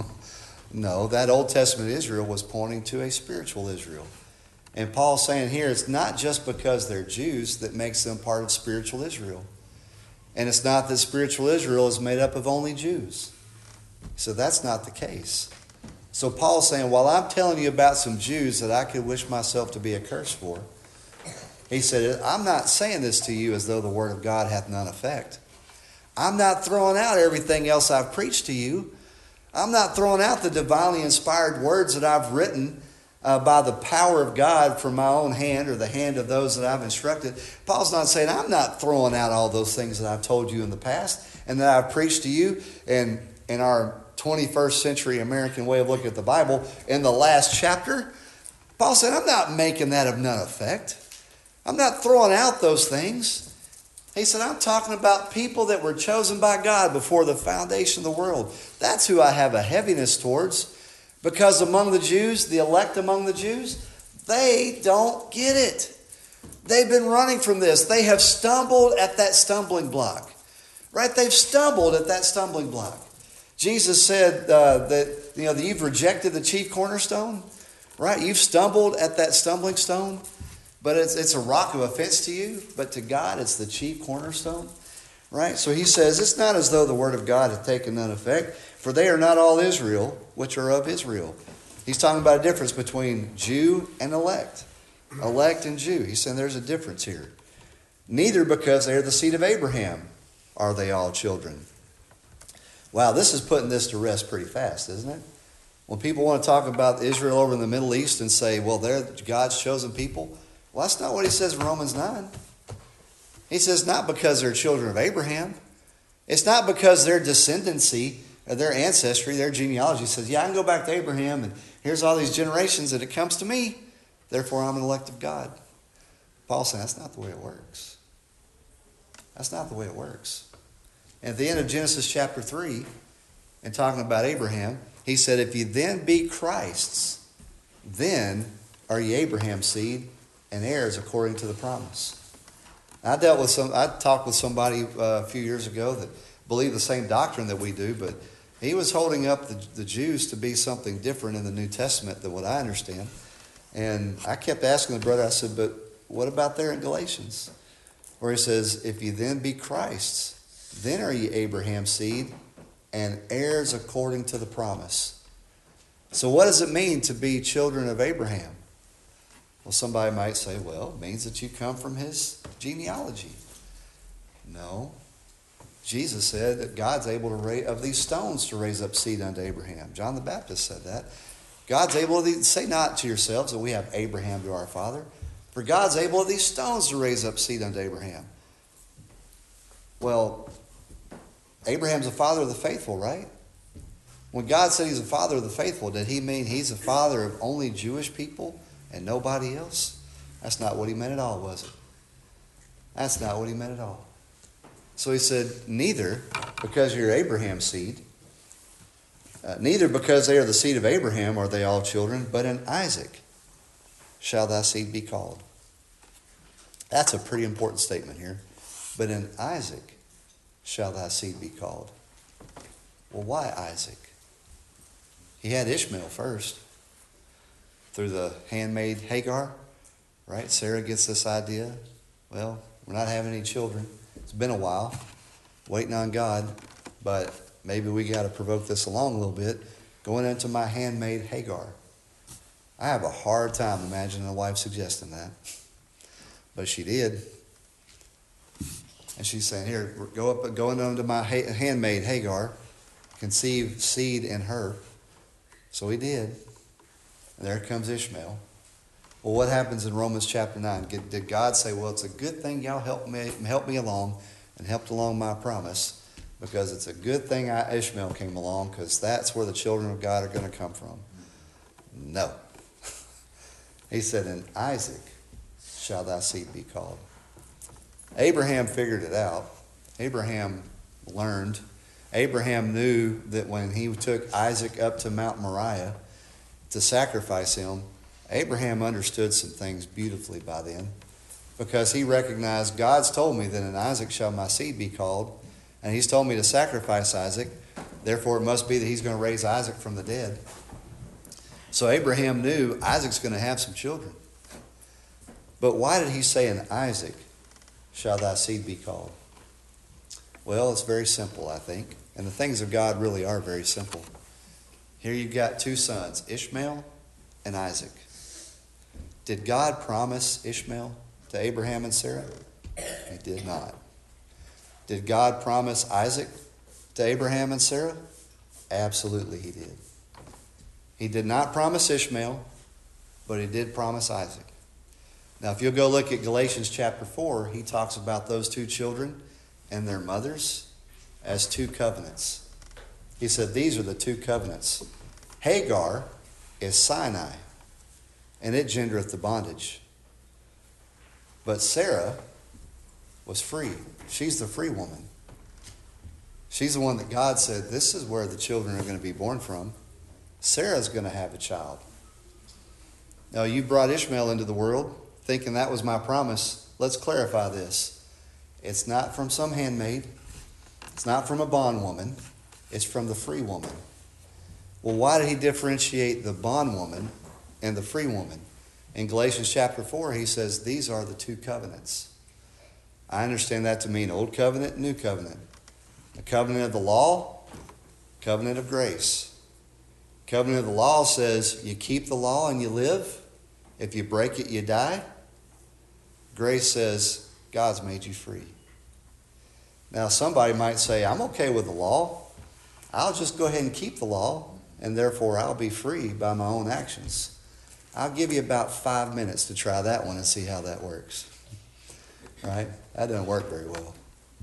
No, that Old Testament Israel was pointing to a spiritual Israel. And Paul's saying here, it's not just because they're Jews that makes them part of spiritual Israel. And it's not that spiritual Israel is made up of only Jews. So that's not the case. So Paul's saying, while I'm telling you about some Jews that I could wish myself to be accursed for, he said, I'm not saying this to you as though the word of God hath none effect. I'm not throwing out everything else I've preached to you. I'm not throwing out the divinely inspired words that I've written uh, by the power of God from my own hand or the hand of those that I've instructed. Paul's not saying I'm not throwing out all those things that I've told you in the past and that I've preached to you and in our twenty-first century American way of looking at the Bible in the last chapter. Paul said, I'm not making that of none effect. I'm not throwing out those things. He said, I'm talking about people that were chosen by God before the foundation of the world. That's who I have a heaviness towards. Because among the Jews, the elect among the Jews, they don't get it. They've been running from this. They have stumbled at that stumbling block. Right? They've stumbled at that stumbling block. Jesus said uh, that, you know, that you've rejected the chief cornerstone. Right? You've stumbled at that stumbling stone. But it's, it's a rock of offense to you. But to God, it's the chief cornerstone. Right? So he says, it's not as though the word of God hath taken none effect. For they are not all Israel, which are of Israel. He's talking about a difference between Jew and elect. Elect and Jew. He's saying there's a difference here. Neither because they are the seed of Abraham are they all children. Wow, this is putting this to rest pretty fast, isn't it? When people want to talk about Israel over in the Middle East and say, well, they're God's chosen people. Well, that's not what he says in Romans nine. He says not because they're children of Abraham. It's not because their descendancy, or their ancestry, their genealogy says, yeah, I can go back to Abraham and here's all these generations and it comes to me. Therefore, I'm an elect of God. Paul said that's not the way it works. That's not the way it works. And at the end of Genesis chapter three, and talking about Abraham, he said, if you then be Christ's, then are ye Abraham's seed and heirs according to the promise. I dealt with some, I talked with somebody uh, a few years ago that believed the same doctrine that we do, but he was holding up the, the Jews to be something different in the New Testament than what I understand. And I kept asking the brother, I said, but what about there in Galatians? Where he says, if you then be Christ's, then are ye Abraham's seed and heirs according to the promise. So what does it mean to be children of Abraham? Well, somebody might say, well, it means that you come from his genealogy. No. Jesus said that God's able to raise, of these stones to raise up seed unto Abraham. John the Baptist said that. God's able to, say not to yourselves that we have Abraham to our father, for God's able of these stones to raise up seed unto Abraham. Well, Abraham's a father of the faithful, right? When God said he's a father of the faithful, did he mean he's a father of only Jewish people and nobody else? That's not what he meant at all, was it? That's not what he meant at all. So he said, neither because you're Abraham's seed, uh, neither because they are the seed of Abraham are they all children, but in Isaac shall thy seed be called. That's a pretty important statement here. But in Isaac shall thy seed be called. Well, why Isaac? He had Ishmael first through the handmaid Hagar, right? Sarah gets this idea. Well, we're not having any children. It's been a while, waiting on God, but maybe we got to provoke this along a little bit. Going into my handmaid Hagar. I have a hard time imagining a wife suggesting that, but she did. And she's saying, here, go up, go into my handmaid Hagar, conceive seed in her. So he did. And there comes Ishmael. Well, what happens in Romans chapter nine? Did God say, well, it's a good thing y'all helped me, helped me along and helped along my promise, because it's a good thing I, Ishmael came along, because that's where the children of God are going to come from? No. He said, in Isaac shall thy seed be called. Abraham figured it out. Abraham learned. Abraham knew that when he took Isaac up to Mount Moriah to sacrifice him, Abraham understood some things beautifully by then, because he recognized God's told me that in Isaac shall my seed be called, and he's told me to sacrifice Isaac. Therefore, it must be that he's going to raise Isaac from the dead. So Abraham knew Isaac's going to have some children. But why did he say in Isaac shall thy seed be called? Well, it's very simple, I think. And the things of God really are very simple. Here you've got two sons, Ishmael and Isaac. Did God promise Ishmael to Abraham and Sarah? He did not. Did God promise Isaac to Abraham and Sarah? Absolutely he did. He did not promise Ishmael, but he did promise Isaac. Now, if you'll go look at Galatians chapter four, he talks about those two children and their mothers as two covenants. He said these are the two covenants. Hagar is Sinai, and it gendereth the bondage. But Sarah was free. She's the free woman. She's the one that God said, this is where the children are going to be born from. Sarah's going to have a child. Now, you brought Ishmael into the world thinking that was my promise. Let's clarify this. It's not from some handmaid. It's not from a bondwoman. It's from the free woman. Well, why did he differentiate the bondwoman and the free woman? In Galatians chapter four, he says these are the two covenants. I understand that to mean old covenant and new covenant. The covenant of the law, covenant of grace. Covenant of the law says you keep the law and you live. If you break it, you die. Grace says God's made you free. Now, somebody might say, I'm okay with the law. I'll just go ahead and keep the law, and therefore I'll be free by my own actions. I'll give you about five minutes to try that one and see how that works. Right? That doesn't work very well.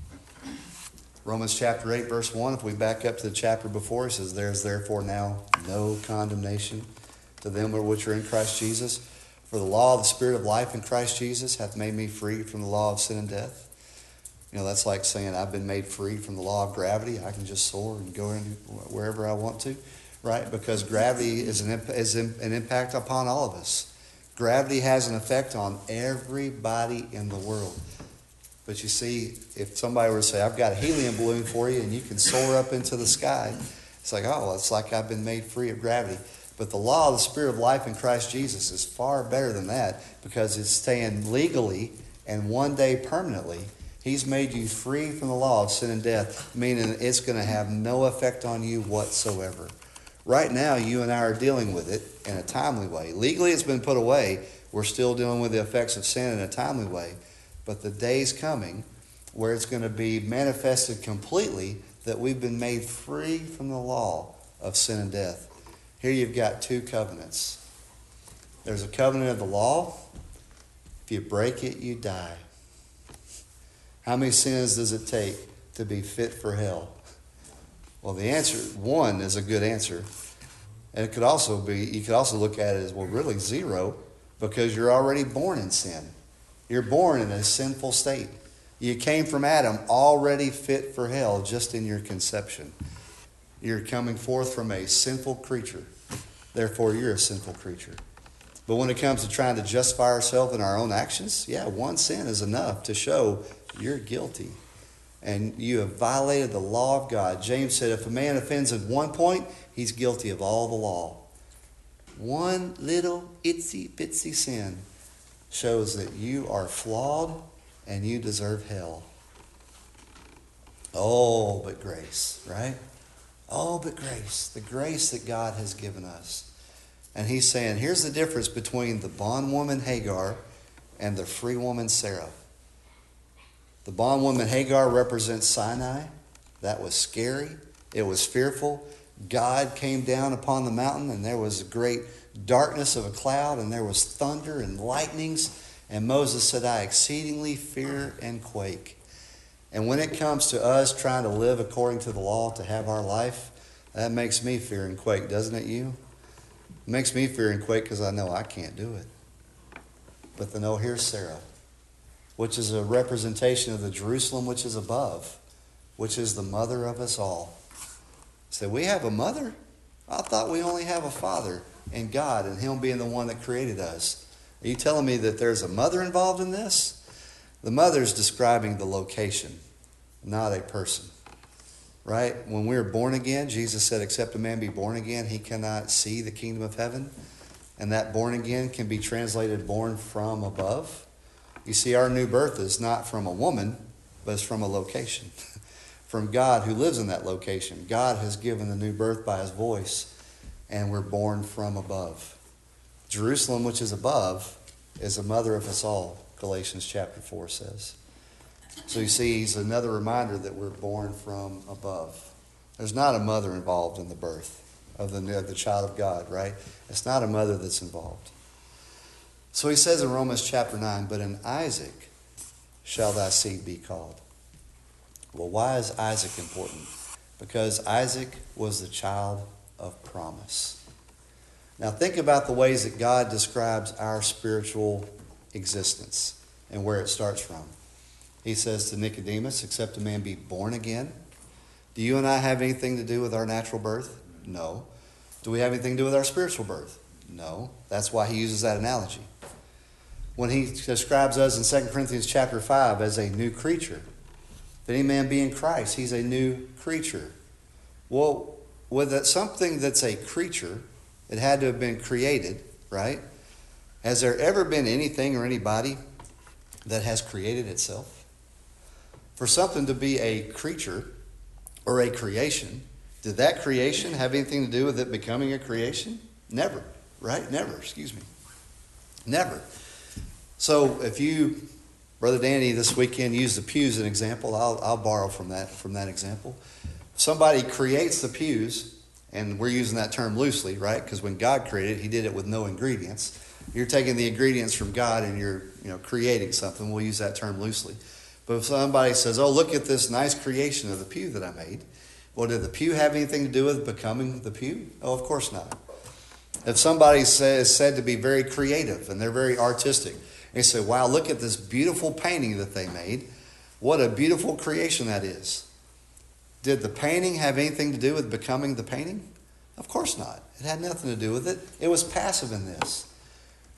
Romans chapter eight, verse one, if we back up to the chapter before, it says, there is therefore now no condemnation to them which are in Christ Jesus. For the law of the Spirit of life in Christ Jesus hath made me free from the law of sin and death. You know, that's like saying I've been made free from the law of gravity. I can just soar and go in wherever I want to, right? Because gravity is an, is an impact upon all of us. Gravity has an effect on everybody in the world. But you see, if somebody were to say, I've got a helium balloon for you and you can soar up into the sky, it's like, oh, it's like I've been made free of gravity. But the law of the Spirit of life in Christ Jesus is far better than that, because it's staying legally and one day permanently. He's made you free from the law of sin and death, meaning it's going to have no effect on you whatsoever. Right now, you and I are dealing with it in a timely way. Legally, it's been put away. We're still dealing with the effects of sin in a timely way. But the day's coming where it's going to be manifested completely that we've been made free from the law of sin and death. Here you've got two covenants. There's a covenant of the law. If you break it, you die. How many sins does it take to be fit for hell? Well, the answer, one is a good answer. And it could also be, you could also look at it as, well, really zero, because you're already born in sin. You're born in a sinful state. You came from Adam already fit for hell just in your conception. You're coming forth from a sinful creature. Therefore, you're a sinful creature. But when it comes to trying to justify ourselves in our own actions, yeah, one sin is enough to show you're guilty. And you have violated the law of God. James said if a man offends at one point, he's guilty of all the law. One little itsy bitsy sin shows that you are flawed and you deserve hell. Oh, but grace, right? Oh, but grace. The grace that God has given us. And he's saying, here's the difference between the bondwoman Hagar and the free woman Sarah. The bondwoman Hagar represents Sinai. That was scary. It was fearful. God came down upon the mountain, and there was a great darkness of a cloud, and there was thunder and lightnings. And Moses said, I exceedingly fear and quake. And when it comes to us trying to live according to the law to have our life, that makes me fear and quake, doesn't it you? It makes me fear and quake because I know I can't do it. But then, oh, here's Sarah, which is a representation of the Jerusalem which is above, which is the mother of us all. So we have a mother? I thought we only have a father in God and him being the one that created us. Are you telling me that there's a mother involved in this? The mother's describing the location, not a person. Right? When we were born again, Jesus said, except a man be born again, he cannot see the kingdom of heaven. And that born again can be translated born from above. You see, our new birth is not from a woman, but it's from a location. From God who lives in that location. God has given the new birth by his voice, and we're born from above. Jerusalem, which is above, is the mother of us all, Galatians chapter four says. So you see, he's another reminder that we're born from above. There's not a mother involved in the birth of the, of the child of God, right? It's not a mother that's involved. So he says in Romans chapter nine, but in Isaac shall thy seed be called. Well, why is Isaac important? Because Isaac was the child of promise. Now think about the ways that God describes our spiritual existence and where it starts from. He says to Nicodemus, except a man be born again. Do you and I have anything to do with our natural birth? No. Do we have anything to do with our spiritual birth? No. That's why he uses that analogy. When he describes us in Second Corinthians chapter five as a new creature, if any man be in Christ, he's a new creature. Well, with that, something that's a creature, it had to have been created, right? Has there ever been anything or anybody that has created itself? For something to be a creature or a creation, did that creation have anything to do with it becoming a creation? Never, right? Never, excuse me. Never. So if you, Brother Danny, this weekend used the pews as an example, I'll, I'll borrow from that, from that example. Somebody creates the pews, and we're using that term loosely, right? Because when God created it, he did it with no ingredients. You're taking the ingredients from God and you're, you know, creating something. We'll use that term loosely. But if somebody says, oh, look at this nice creation of the pew that I made. Well, did the pew have anything to do with becoming the pew? Oh, of course not. If somebody says, said to be very creative and they're very artistic, and you say, wow, look at this beautiful painting that they made. What a beautiful creation that is. Did the painting have anything to do with becoming the painting? Of course not. It had nothing to do with it. It was passive in this.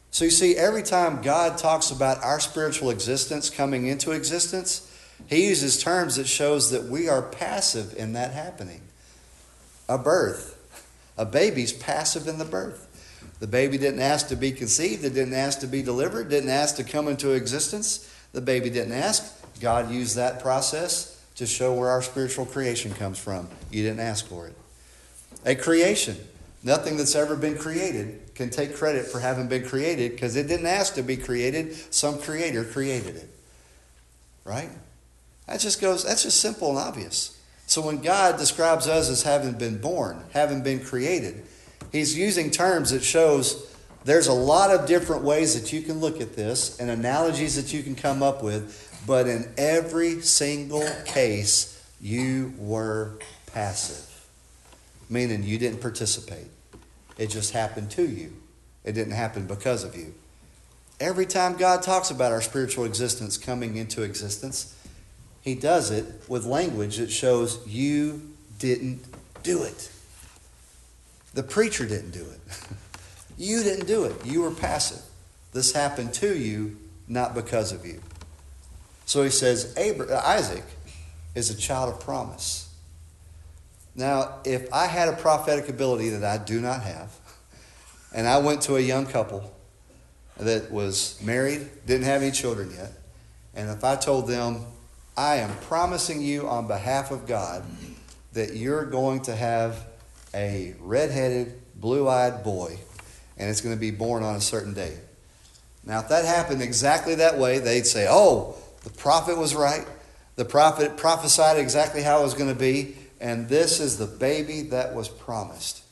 So you see, every time God talks about our spiritual existence coming into existence, he uses terms that shows that we are passive in that happening. A birth. A baby's passive in the birth. The baby didn't ask to be conceived. It didn't ask to be delivered. Didn't ask to come into existence. The baby didn't ask. God used that process to show where our spiritual creation comes from. You didn't ask for it. A creation. Nothing that's ever been created can take credit for having been created because it didn't ask to be created. Some creator created it. Right? That just goes, that's just simple and obvious. So when God describes us as having been born, having been created, he's using terms that shows there's a lot of different ways that you can look at this and analogies that you can come up with, but in every single case, you were passive. Meaning you didn't participate. It just happened to you. It didn't happen because of you. Every time God talks about our spiritual existence coming into existence, he does it with language that shows you didn't do it. The preacher didn't do it. You didn't do it. You were passive. This happened to you, not because of you. So he says Abraham, Isaac is a child of promise. Now, if I had a prophetic ability that I do not have, and I went to a young couple that was married, didn't have any children yet, and if I told them, I am promising you on behalf of God that you're going to have a red-headed, blue-eyed boy, and it's going to be born on a certain day. Now, if that happened exactly that way, they'd say, oh, the prophet was right. The prophet prophesied exactly how it was going to be. And this is the baby that was promised.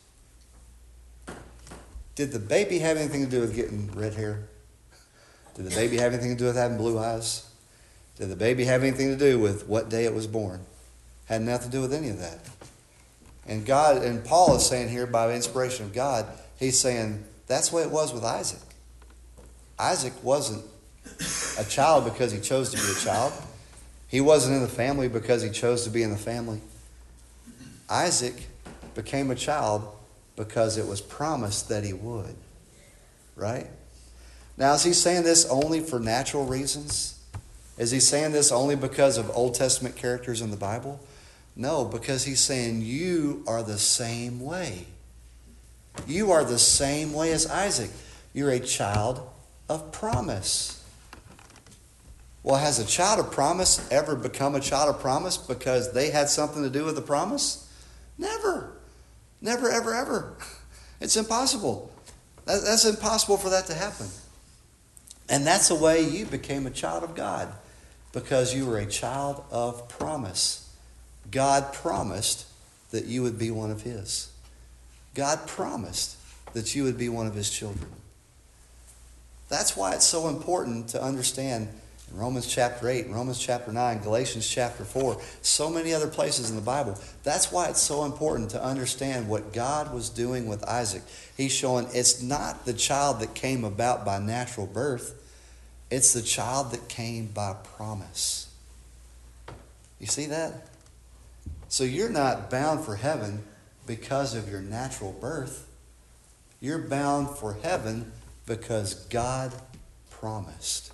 Did the baby have anything to do with getting red hair? Did the baby have anything to do with having blue eyes? Did the baby have anything to do with what day it was born? Had nothing to do with any of that. And God, and Paul is saying here by inspiration of God, he's saying that's the way it was with Isaac. Isaac wasn't a child because he chose to be a child. He wasn't in the family because he chose to be in the family. Isaac became a child because it was promised that he would. Right? Now, is he saying this only for natural reasons? Is he saying this only because of Old Testament characters in the Bible? No, because he's saying you are the same way. You are the same way as Isaac. You're a child of promise. Well, has a child of promise ever become a child of promise because they had something to do with the promise? Never. Never, ever, ever. It's impossible. That, that's impossible for that to happen. And that's the way you became a child of God, because you were a child of promise. God promised that you would be one of his. God promised that you would be one of his children. That's why it's so important to understand in Romans chapter eight, Romans chapter nine, Galatians chapter four, so many other places in the Bible. That's why it's so important to understand what God was doing with Isaac. He's showing it's not the child that came about by natural birth. It's the child that came by promise. You see that? So you're not bound for heaven because of your natural birth. You're bound for heaven because God promised.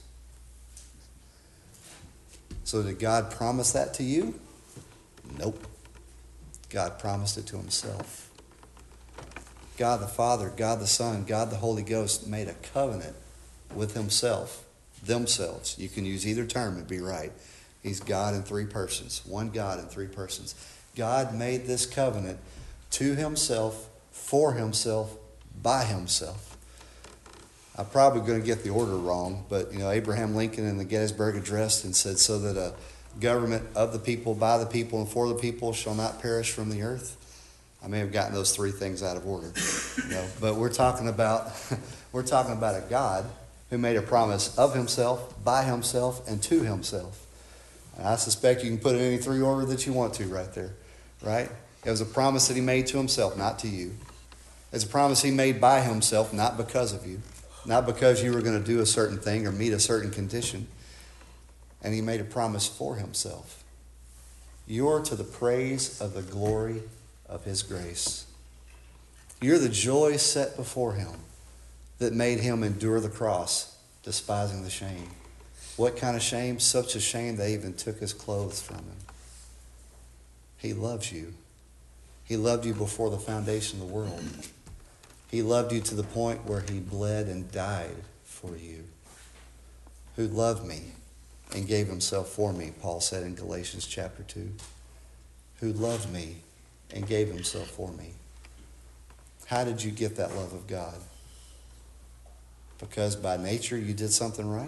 So did God promise that to you? Nope. God promised it to himself. God the Father, God the Son, God the Holy Ghost made a covenant with himself, themselves. You can use either term and be right. He's God in three persons. One God in three persons. God made this covenant to himself, for himself, by himself. I'm probably going to get the order wrong, but you know, Abraham Lincoln in the Gettysburg Address and said, so that a government of the people, by the people, and for the people shall not perish from the earth. I may have gotten those three things out of order. You know, but we're talking about we're talking about a God who made a promise of himself, by himself, and to himself. And I suspect you can put it in any three order that you want to right there. Right? It was a promise that he made to himself, not to you. It's a promise he made by himself, not because of you. Not because you were going to do a certain thing or meet a certain condition. And he made a promise for himself. You're to the praise of the glory of his grace. You're the joy set before him. that made him endure the cross, despising the shame. What kind of shame? Such a shame they even took his clothes from him. He loves you. He loved you before the foundation of the world. He loved you to the point where he bled and died for you. Who loved me and gave himself for me, Paul said in Galatians chapter two. Who loved me and gave himself for me. How did you get that love of God? Because by nature you did something right?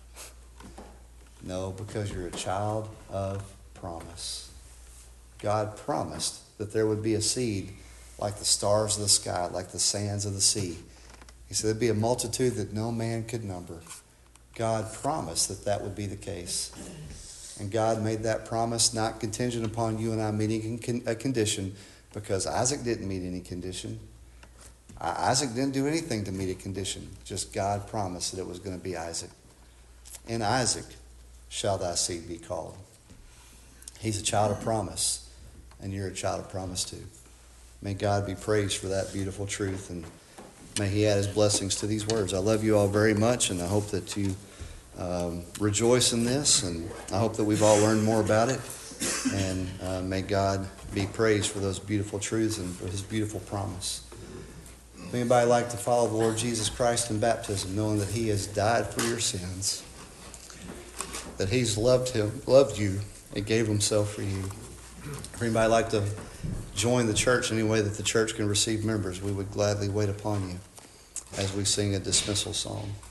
No, because you're a child of promise. God promised that there would be a seed like the stars of the sky, like the sands of the sea. He said there'd be a multitude that no man could number. God promised that that would be the case. And God made that promise not contingent upon you and I meeting a condition, because Isaac didn't meet any condition. Isaac didn't do anything to meet a condition. Just God promised that it was going to be Isaac. In Isaac shall thy seed be called. He's a child of promise, and you're a child of promise too. May God be praised for that beautiful truth, and may he add his blessings to these words. I love you all very much, and I hope that you um, rejoice in this, and I hope that we've all learned more about it. And uh, may God be praised for those beautiful truths and for his beautiful promise. Would anybody like to follow the Lord Jesus Christ in baptism, knowing that he has died for your sins, that he's loved him, loved you, and gave himself for you? Would anybody like to join the church in any way that the church can receive members? We would gladly wait upon you as we sing a dismissal song.